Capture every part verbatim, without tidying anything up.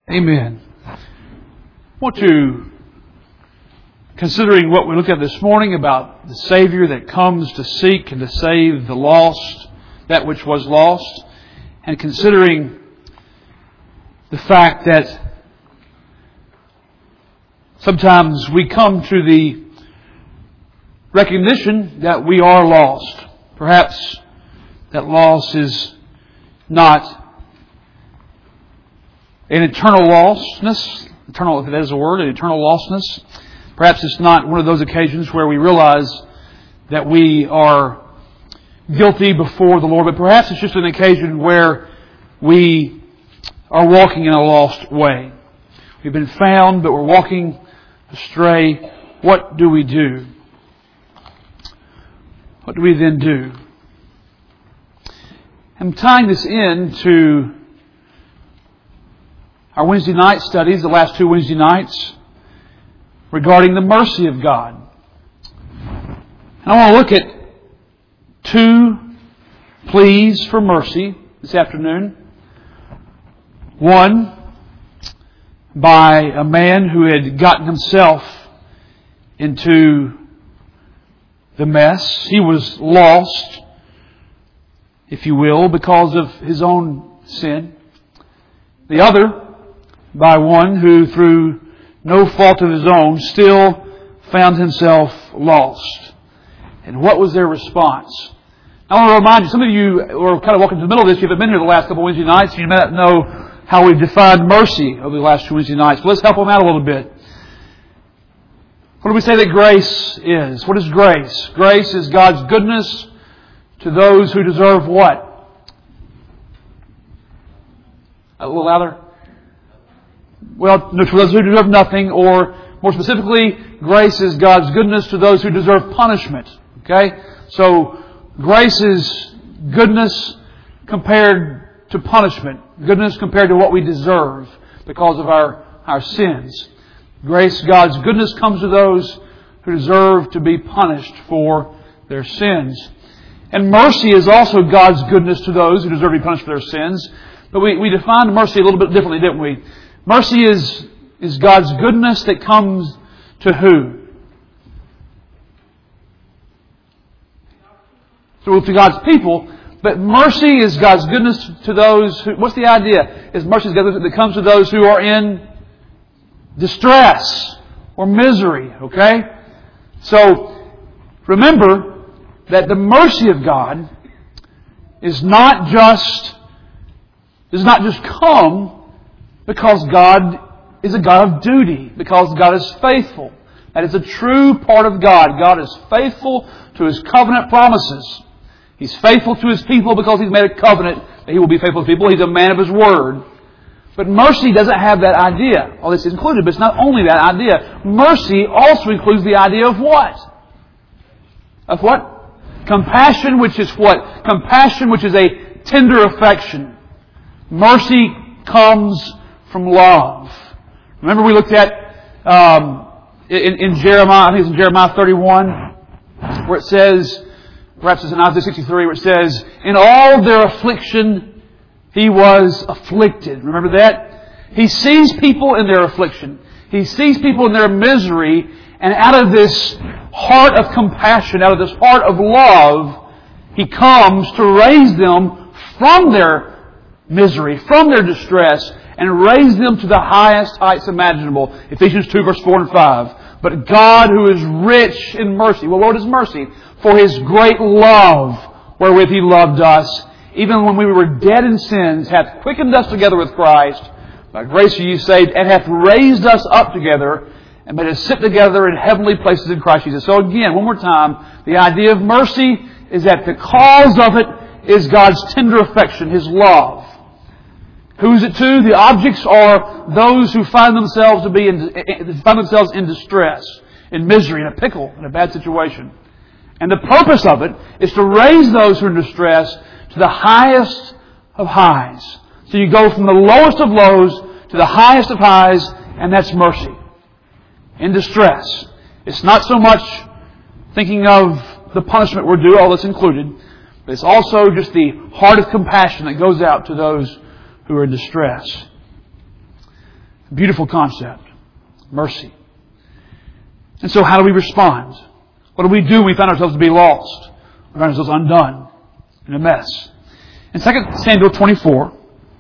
Amen. I want to, considering what we looked at this morning about the Savior that comes to seek and to save the lost, that which was lost, and considering the fact that sometimes we come to the recognition that we are lost. Perhaps that loss is not an eternal lostness, eternal, if that is a word, an eternal lostness. Perhaps it's not one of those occasions where we realize that we are guilty before the Lord, but perhaps it's just an occasion where we are walking in a lost way. We've been found, but we're walking astray. What do we do? What do we then do? I'm tying this in to our Wednesday night studies, the last two Wednesday nights, regarding the mercy of God. And I want to look at two pleas for mercy this afternoon. One, by a man who had gotten himself into the mess. He was lost, if you will, because of his own sin. The other, by one who, through no fault of his own, still found himself lost. And what was their response? I want to remind you, some of you are kind of walking to the middle of this. You haven't been here the last couple of Wednesday nights, and you may not know how we've defined mercy over the last two Wednesday nights. But let's help them out a little bit. What do we say that grace is? What is grace? Grace is God's goodness to those who deserve what? A little louder. Well, to those who deserve nothing, or more specifically, grace is God's goodness to those who deserve punishment. Okay? So, grace is goodness compared to punishment. Goodness compared to what we deserve because of our, our sins. Grace, God's goodness, comes to those who deserve to be punished for their sins. And mercy is also God's goodness to those who deserve to be punished for their sins. But we, we defined mercy a little bit differently, didn't we? Mercy is, is God's goodness that comes to who? So to God's people. But mercy is God's goodness to those who... What's the idea? Is mercy is God's goodness that comes to those who are in distress or misery. Okay? So, remember that the mercy of God is not just... does not just come because God is a God of duty, because God is faithful. That is a true part of God. God is faithful to His covenant promises. He's faithful to His people because He's made a covenant that He will be faithful to people. He's a man of His word. But mercy doesn't have that idea. All this is included, but it's not only that idea. Mercy also includes the idea of what? Of what? Compassion, which is what? Compassion, which is a tender affection. Mercy comes from love. Remember we looked at um, in, in Jeremiah, I think it's in Jeremiah thirty-one, where it says, perhaps it's in Isaiah sixty-three, where it says, in all their affliction He was afflicted. Remember that? He sees people in their affliction. He sees people in their misery, and out of this heart of compassion, out of this heart of love, He comes to raise them from their misery, from their distress, and raise them to the highest heights imaginable. Ephesians two, verse four and five. But God, who is rich in mercy. Well, what is mercy? For His great love, wherewith He loved us, even when we were dead in sins, hath quickened us together with Christ. By grace are ye saved, and hath raised us up together, and made us sit together in heavenly places in Christ Jesus. So again, one more time, the idea of mercy is that the cause of it is God's tender affection, His love. Who is it to? The objects are those who find themselves to be in, find themselves in distress, in misery, in a pickle, in a bad situation. And the purpose of it is to raise those who are in distress to the highest of highs. So you go from the lowest of lows to the highest of highs, and that's mercy. In distress. It's not so much thinking of the punishment we're due, all that's included, but it's also just the heart of compassion that goes out to those who are in distress. Beautiful concept. Mercy. And so how do we respond? What do we do when we find ourselves to be lost? We find ourselves undone, in a mess. In Second Samuel twenty-four,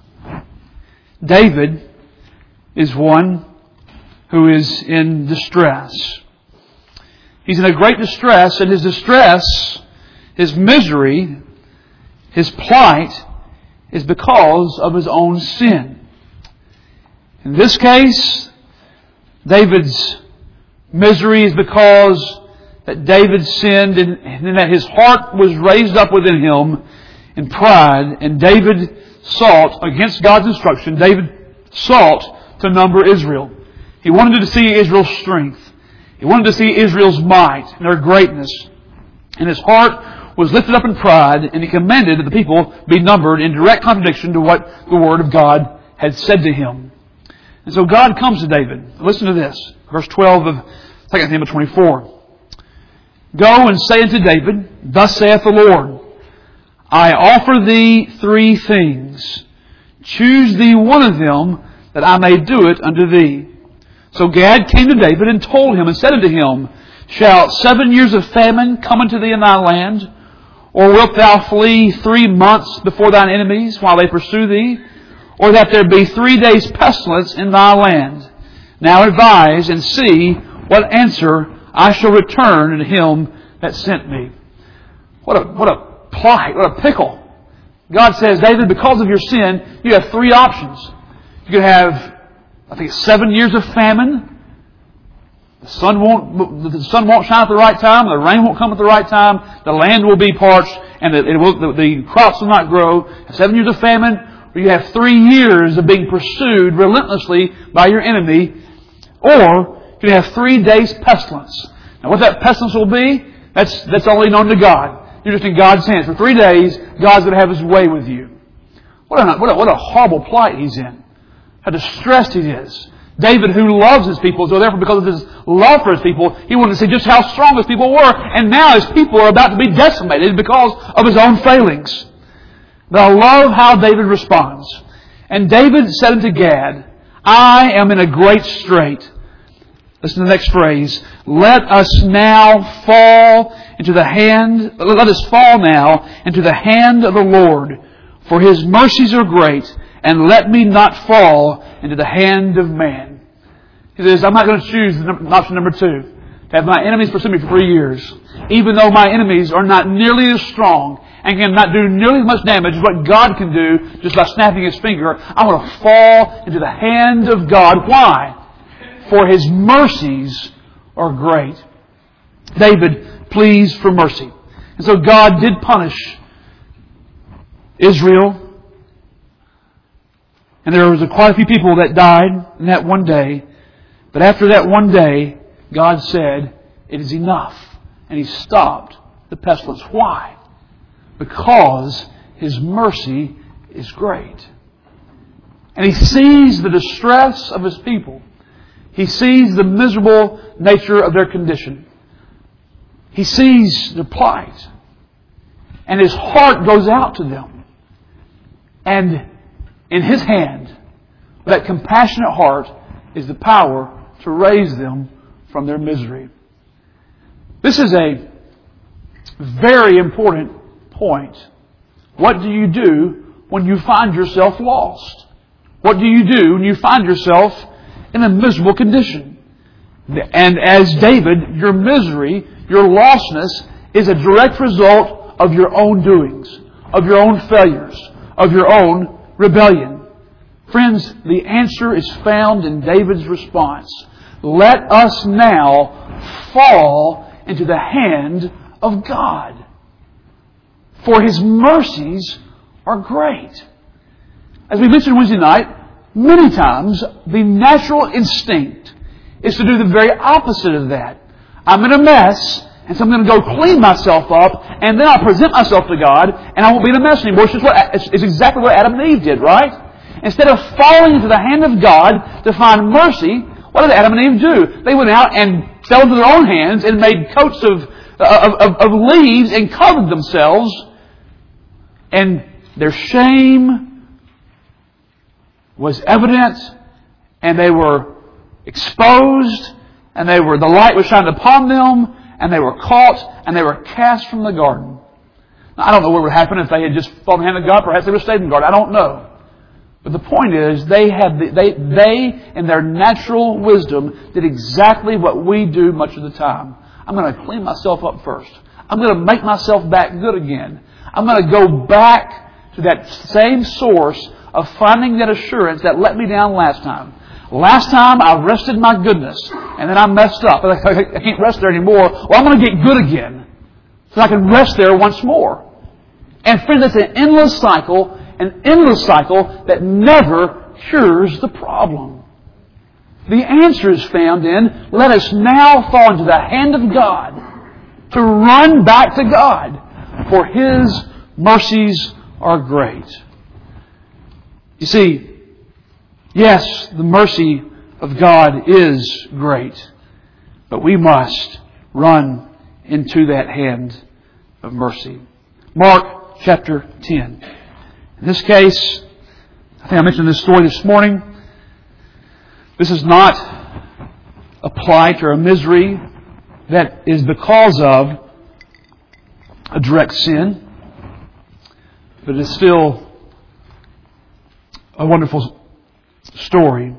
David is one who is in distress. He's in a great distress, and his distress, his misery, his plight is because of his own sin. In this case, David's misery is because that David sinned and that his heart was raised up within him in pride, and David sought, against God's instruction, David sought to number Israel. He wanted to see Israel's strength. He wanted to see Israel's might and their greatness. And his heart was lifted up in pride, and he commanded that the people be numbered in direct contradiction to what the Word of God had said to him. And so God comes to David. Listen to this. Verse twelve of Second Samuel twenty-four. Go and say unto David, Thus saith the Lord, I offer thee three things. Choose thee one of them, that I may do it unto thee. So Gad came to David and told him and said unto him, Shall seven years of famine come unto thee in thy land? Or wilt thou flee three months before thine enemies while they pursue thee? Or that there be three days pestilence in thy land? Now advise and see what answer I shall return unto him that sent me. What a, what a plight, what a pickle. God says, David, because of your sin, you have three options. You could have, I think, seven years of famine. The sun won't, the sun won't shine at the right time. The rain won't come at the right time. The land will be parched, and the, it will, the, the crops will not grow. Seven years of famine, or you have three years of being pursued relentlessly by your enemy, or you can have three days pestilence. Now, what that pestilence will be, that's that's only known to God. You're just in God's hands. For three days, God's going to have His way with you. What a, what a, what a horrible plight he's in. How distressed he is. David, who loves his people, so therefore because of his love for his people, he wanted to see just how strong his people were. And now his people are about to be decimated because of his own failings. But I love how David responds. And David said unto Gad, I am in a great strait. Listen to the next phrase. Let us now fall into the hand, let us fall now into the hand of the Lord, for His mercies are great, and let me not fall into the hand of man. He says, I'm not going to choose option number two, to have my enemies pursue me for three years, even though my enemies are not nearly as strong and cannot do nearly as much damage as what God can do just by snapping His finger. I want to fall into the hand of God. Why? For His mercies are great. David pleads for mercy. And so God did punish Israel. And there was quite a few people that died in that one day. But after that one day, God said, it is enough. And He stopped the pestilence. Why? Because His mercy is great. And He sees the distress of His people. He sees the miserable nature of their condition. He sees their plight. And His heart goes out to them. And in His hand, that compassionate heart, is the power to raise them from their misery. This is a very important point. What do you do when you find yourself lost? What do you do when you find yourself in a miserable condition? And as David, your misery, your lostness is a direct result of your own doings, of your own failures, of your own rebellion. Friends, the answer is found in David's response. Let us now fall into the hand of God, for His mercies are great. As we mentioned Wednesday night, many times the natural instinct is to do the very opposite of that. I'm in a mess, and so I'm going to go clean myself up, and then I'll present myself to God, and I won't be in a mess anymore. It's, just what, it's exactly what Adam and Eve did, right? Instead of falling into the hand of God to find mercy, what did Adam and Eve do? They went out and fell into their own hands and made coats of, of, of, of leaves and covered themselves. And their shame was evident, and they were exposed, and they were the light was shined upon them, and they were caught, and they were cast from the garden. Now, I don't know what would happen if they had just fallen in the hand of God. Perhaps they would have stayed in the garden. I don't know. But the point is, they had the, they they in their natural wisdom did exactly what we do much of the time. I'm going to clean myself up first. I'm going to make myself back good again. I'm going to go back to that same source of finding that assurance that let me down last time. Last time I rested my goodness, and then I messed up. I can't rest there anymore. Well, I'm going to get good again, so I can rest there once more. And friends, it's an endless cycle, an endless cycle that never cures the problem. The answer is found in, let us now fall into the hand of God to run back to God, for His mercies are great. You see, yes, the mercy of God is great, but we must run into that hand of mercy. Mark chapter ten. In this case, I think I mentioned this story this morning. This is not a plight or a misery that is because of a direct sin, but it is still a wonderful story.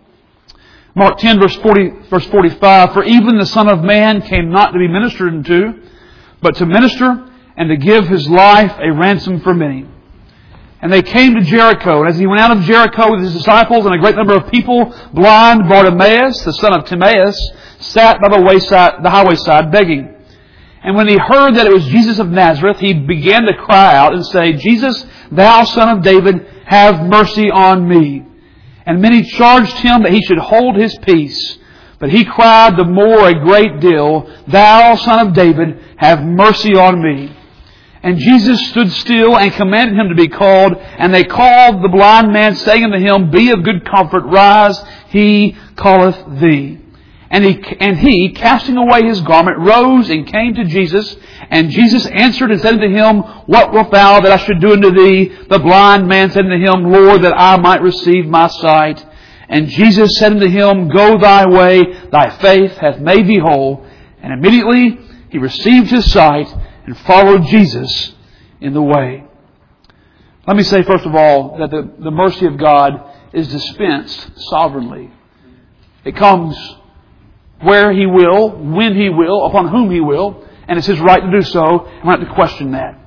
Mark ten, verse forty, verse forty-five, for even the Son of Man came not to be ministered unto, but to minister and to give His life a ransom for many. And they came to Jericho, and as He went out of Jericho with His disciples and a great number of people, blind Bartimaeus, the son of Timaeus, sat by the wayside, the highway side, begging. And when he heard that it was Jesus of Nazareth, he began to cry out and say, Jesus, thou Son of David, have mercy on me. And many charged him that he should hold his peace. But he cried the more a great deal, Thou Son of David, have mercy on me. And Jesus stood still and commanded him to be called. And they called the blind man, saying unto him, Be of good comfort, rise, he calleth thee. And he, and he, casting away his garment, rose and came to Jesus. And Jesus answered and said unto him, What wilt thou that I should do unto thee? The blind man said unto him, Lord, that I might receive my sight. And Jesus said unto him, Go thy way, thy faith hath made thee whole. And immediately he received his sight and followed Jesus in the way. Let me say first of all that the, the mercy of God is dispensed sovereignly. It comes where He will, when He will, upon whom He will, and it's His right to do so, and we're not to question that.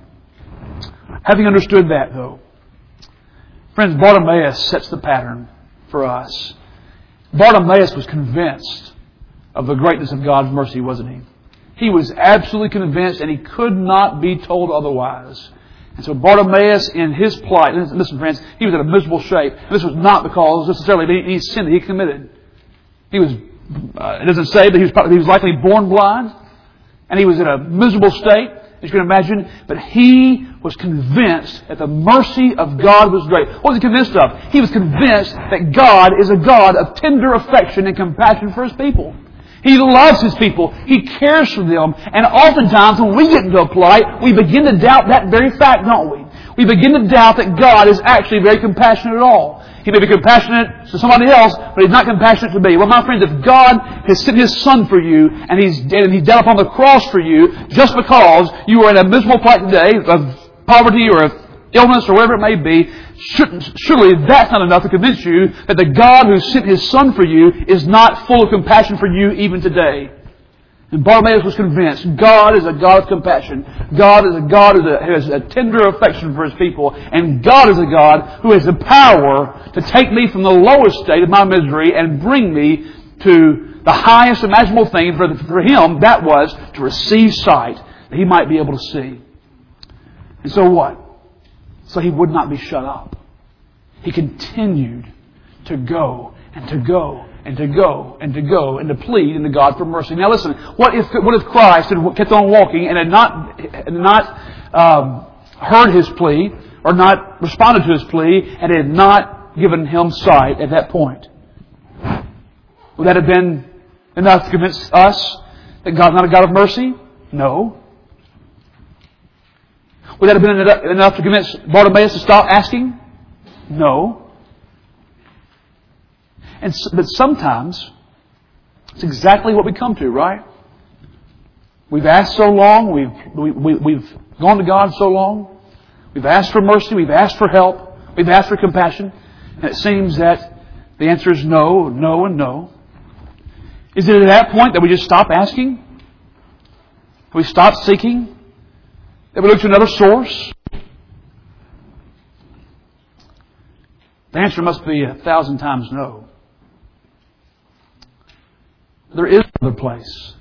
Having understood that, though, friends, Bartimaeus sets the pattern for us. Bartimaeus was convinced of the greatness of God's mercy, wasn't he? He was absolutely convinced, and he could not be told otherwise. And so Bartimaeus, in his plight, listen friends, he was in a miserable shape. And this was not because necessarily of any sin that he committed. He was, uh, it doesn't say that he was, probably, he was likely born blind, and he was in a miserable state, as you can imagine, but he was convinced that the mercy of God was great. What was he convinced of? He was convinced that God is a God of tender affection and compassion for His people. He loves His people. He cares for them. And oftentimes when we get into a plight, we begin to doubt that very fact, don't we? We begin to doubt that God is actually very compassionate at all. He may be compassionate to somebody else, but He's not compassionate to me. Well, my friends, if God has sent His Son for you, and He's dead, and He died upon the cross for you, just because you are in a miserable plight today of poverty or of illness or whatever it may be, shouldn't, surely that's not enough to convince you that the God who sent His Son for you is not full of compassion for you even today. And Bartimaeus was convinced God is a God of compassion. God is a God who has a tender affection for His people. And God is a God who has the power to take me from the lowest state of my misery and bring me to the highest imaginable thing. For, for Him, that was to receive sight, that He might be able to see. And so what? So He would not be shut up. He continued to go and to go and to go and to go and to plead unto God for mercy. Now listen, what if what if Christ had kept on walking and had not had not um, heard His plea or not responded to His plea and had not given Him sight at that point? Would that have been enough to convince us that God's not a God of mercy? No. Would that have been enough to convince Bartimaeus to stop asking? No. And but sometimes it's exactly what we come to, right? We've asked so long, we've we, we, we've gone to God so long, we've asked for mercy, we've asked for help, we've asked for compassion, and it seems that the answer is no, no, and no. Is it at that point that we just stop asking? We stop seeking? That we look to another source? The answer must be a thousand times no. There is another place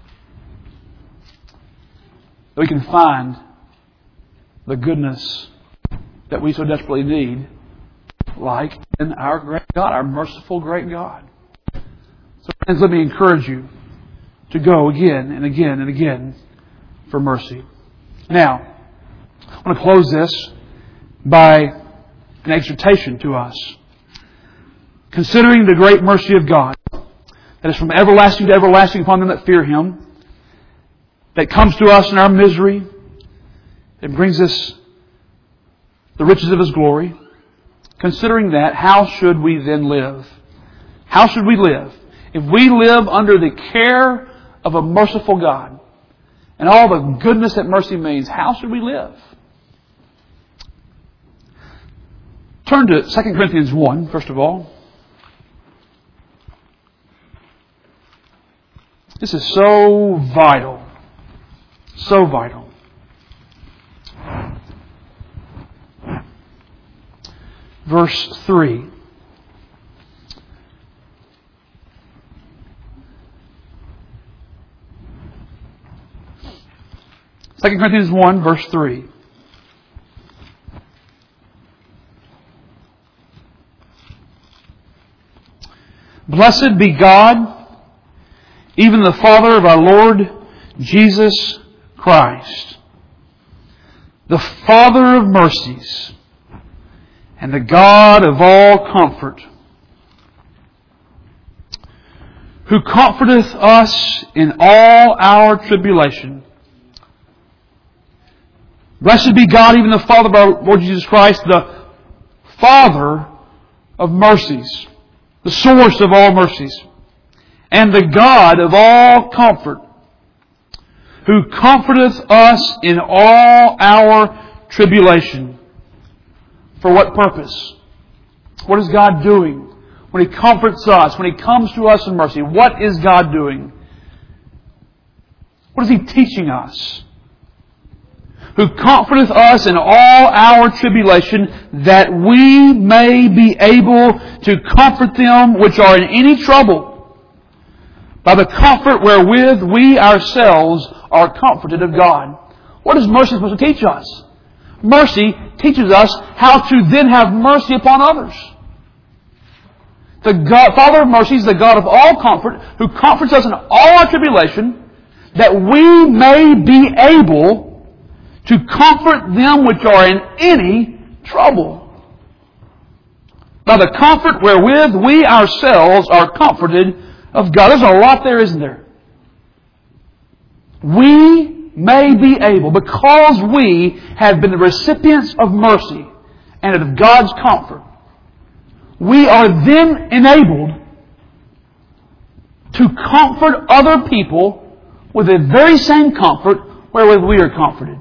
that we can find the goodness that we so desperately need, like in our great God, our merciful great God. So friends, let me encourage you to go again and again and again for mercy. Now, I want to close this by an exhortation to us. Considering the great mercy of God, that is from everlasting to everlasting upon them that fear Him, that comes to us in our misery, it brings us the riches of His glory. Considering that, how should we then live? How should we live? If we live under the care of a merciful God and all the goodness that mercy means, how should we live? Turn to Second Corinthians one, first of all. This is so vital. So vital. Verse three. Second Corinthians one, verse three. Blessed be God, even the Father of our Lord Jesus Christ, the Father of mercies, and the God of all comfort, who comforteth us in all our tribulation. Blessed be God, even the Father of our Lord Jesus Christ, the Father of mercies, the source of all mercies, and the God of all comfort, who comforteth us in all our tribulation. For what purpose? What is God doing when He comforts us, when He comes to us in mercy? What is God doing? What is He teaching us? Who comforteth us in all our tribulation, that we may be able to comfort them which are in any trouble, by the comfort wherewith we ourselves are comforted of God. What is mercy supposed to teach us? Mercy teaches us how to then have mercy upon others. The God, Father of mercy is the God of all comfort, who comforts us in all our tribulation, that we may be able to comfort them which are in any trouble, by the comfort wherewith we ourselves are comforted of God. There's a lot there, isn't there? We may be able, because we have been the recipients of mercy and of God's comfort, we are then enabled to comfort other people with the very same comfort wherewith we are comforted.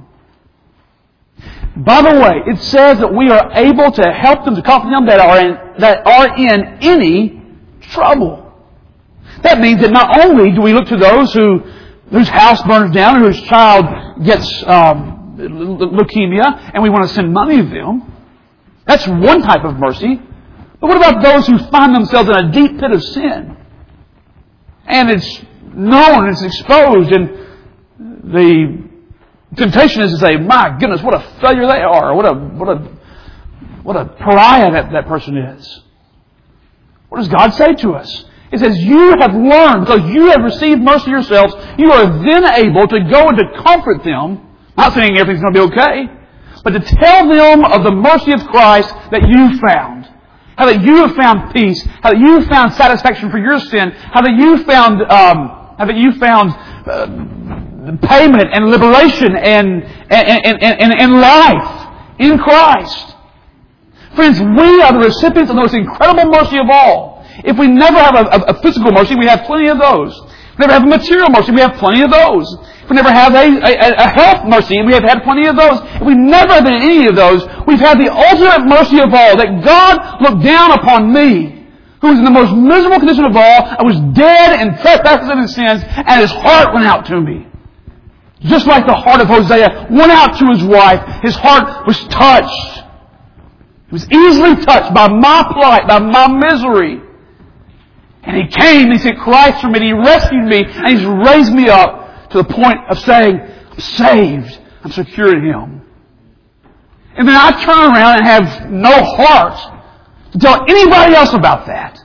By the way, it says that we are able to help them, to comfort them that are in, that are in any trouble. That means that not only do we look to those who whose house burns down, or whose child gets um, leukemia, and we want to send money to them. That's one type of mercy. But what about those who find themselves in a deep pit of sin? And it's known, it's exposed, and the temptation is to say, my goodness, what a failure they are, or what a what a what a pariah that, that person is. What does God say to us? It says, you have learned, because you have received mercy yourselves, you are then able to go and to comfort them, not saying everything's going to be okay, but to tell them of the mercy of Christ that you found. How that you have found peace, how that you have found satisfaction for your sin, how that you found, um, how that you found uh, payment and liberation and, and, and, and, and life in Christ. Friends, we are the recipients of the most incredible mercy of all. If we never have a, a, a physical mercy, we have plenty of those. If we never have a material mercy, we have plenty of those. If we never have a, a, a health mercy, we have had plenty of those. If we never have any of those, we've had the ultimate mercy of all, that God looked down upon me, who was in the most miserable condition of all. I was dead in trespasses and sins, and His heart went out to me. Just like the heart of Hosea went out to his wife. His heart was touched. He was easily touched by my plight, by my misery. And He came and He sent Christ for me, and He rescued me, and He's raised me up to the point of saying, I'm saved. I'm secure in Him. And then I turn around and have no heart to tell anybody else about that.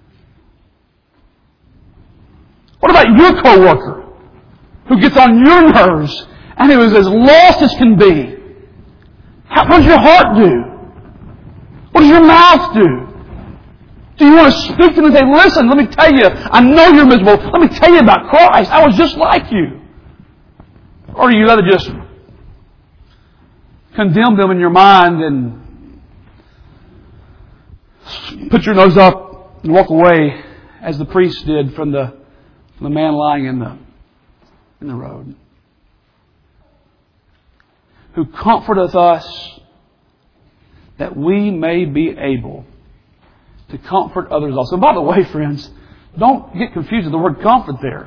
What about your coworker who gets on your nerves and who is as lost as can be? How, what does your heart do? What does your mouth do? Do you want to speak to them and say, listen, let me tell you, I know you're miserable. Let me tell you about Christ. I was just like you. Or do you rather just condemn them in your mind and put your nose up and walk away, as the priest did from the, from the man lying in the, in the road? Who comforteth us, that we may be able to comfort others also. And by the way, friends, don't get confused with the word comfort there.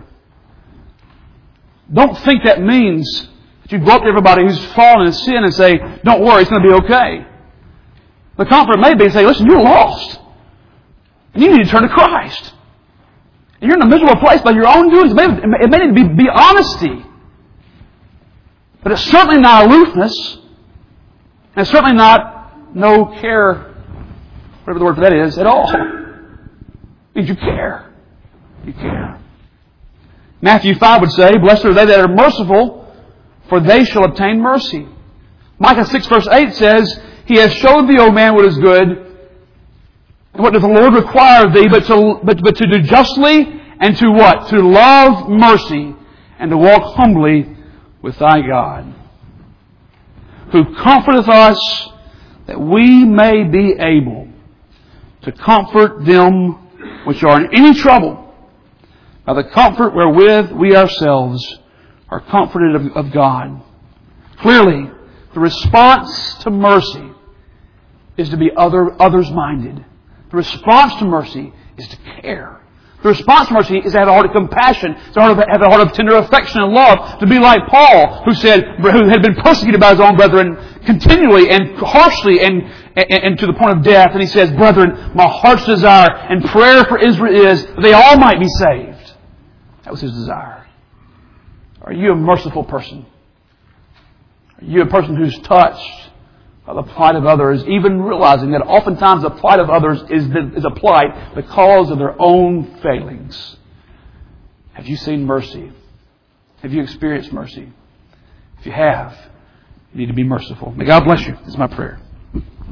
Don't think that means that you go up to everybody who's fallen in sin and say, don't worry, it's going to be okay. The comfort may be to say, listen, you're lost. And you need to turn to Christ. And you're in a miserable place by your own doings. It may, it may need to be, be honesty. But it's certainly not aloofness. And it's certainly not no care, whatever the word for that is, at all. It means you care. You care. Matthew five would say, blessed are they that are merciful, for they shall obtain mercy. Micah six verse eight says, He has showed thee, O man, what is good. And what does the Lord require of thee, but to, but, but to do justly, and to what? To love mercy, and to walk humbly with thy God. Who comforteth us, that we may be able to comfort them which are in any trouble, by the comfort wherewith we ourselves are comforted of, of God. Clearly, the response to mercy is to be other, others-minded. The response to mercy is to care. The response to mercy is to have a heart of compassion, to have a heart of tender affection and love, to be like Paul, who said, who had been persecuted by his own brethren continually and harshly and, and, and to the point of death. And he says, brethren, my heart's desire and prayer for Israel is that they all might be saved. That was his desire. Are you a merciful person? Are you a person who's touched by the plight of others, even realizing that oftentimes the plight of others is, the, is a plight because of their own failings? Have you seen mercy? Have you experienced mercy? If you have, you need to be merciful. May God bless you. This is my prayer.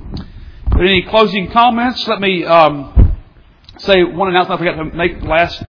Any closing comments? Let me um, say one announcement I forgot to make last